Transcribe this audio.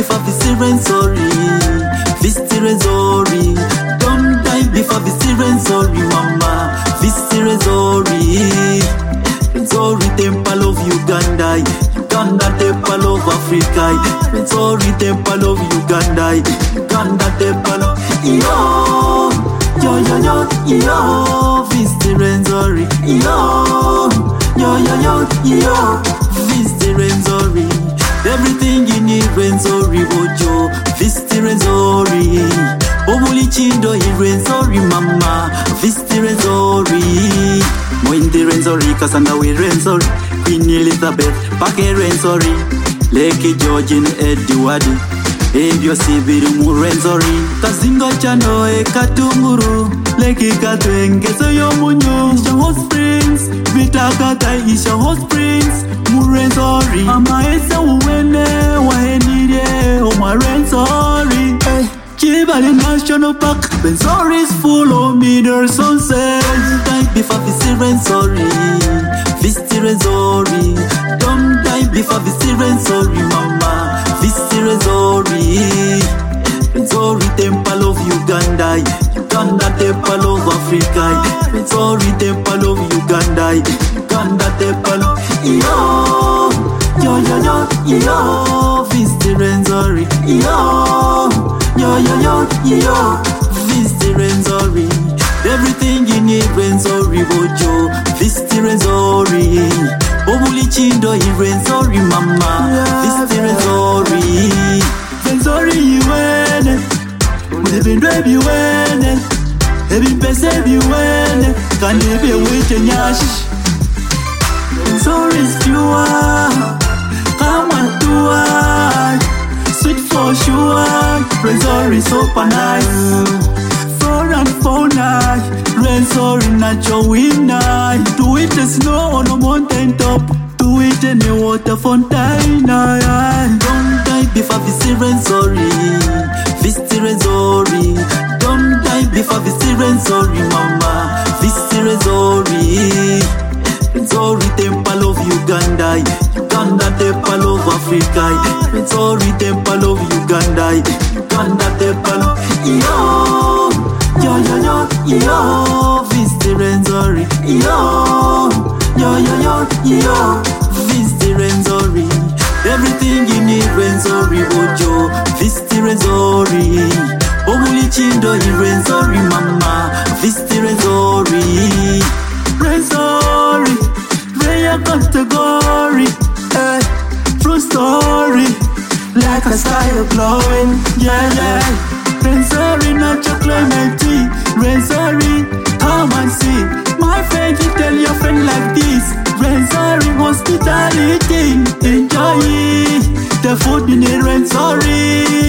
before visit Renzori. Visit Renzori. Don't die before visit Renzori, mama. Visit Renzori. Renzori temple of Uganda. Uganda temple of Africa. Renzori temple of Uganda. Uganda temple of yo. Yo yo yo yo. Visit Renzori. Yo. Yo yo yo yo. Visit Renzori. Everything you need Renzori bojo. Visit Renzori. Obuli chindo in Renzori mama. Visit Renzori. Moindi Renzori kasanda we Renzori. Queen Elizabeth pake Renzori. Leki George in Edward. Ebyo sibiru mu Renzori. Kazingo chano e katunguru. Leki katwenge so yo munyo. Isha Hot Springs. Vitakata Isha Hot Springs. Mu Renzori. Ama esa uwene wahenire. Oma Renzori. Kibali National Park. Renzori is full of minerals on sale. Die before visit Renzori. Visit Renzori. Don't die before visit Renzori, mama. Visit Renzori. Renzori temple of Uganda. Uganda temple of Africa. Renzori temple of Uganda. Uganda temple of yo. Yo yo yo yo. Visit Renzori. Yo. Yo yo yo yo. Visit Renzori. Everything you need Renzori bojo. Visit Renzori. Obuli chindo in Renzori mama. Visit Renzori. Renzori iwene. Mudebindwe biwene. Ebipese biwene. Kandebe wite nyashi. Renzori is pure. Come on to us. Sweet for sure. Renzori super nice. For night, Renzori natural winner. Do it the snow on a mountain top. Do it in the water fountain. Don't die before visit Renzori. Visit Renzori. Don't die before visit Renzori, mama. Visit Renzori. Renzori temple of Uganda. Uganda temple of Africa. Renzori temple of Uganda. Uganda temple of yo. Yo yo yo yo. Visit Renzori. Yo. Yo yo yo yo. Visit Renzori. Everything you need Renzori bojo. Visit Renzori. Obuli chindo in Renzori mama. Visit Renzori. Renzori. Rare category. True story. Like a sky glowing. Yeah yeah. Renzori natural climate. Renzori, come and see. My friend, you tell your friend like this. Renzori hospitality. Enjoy the food in the Renzori.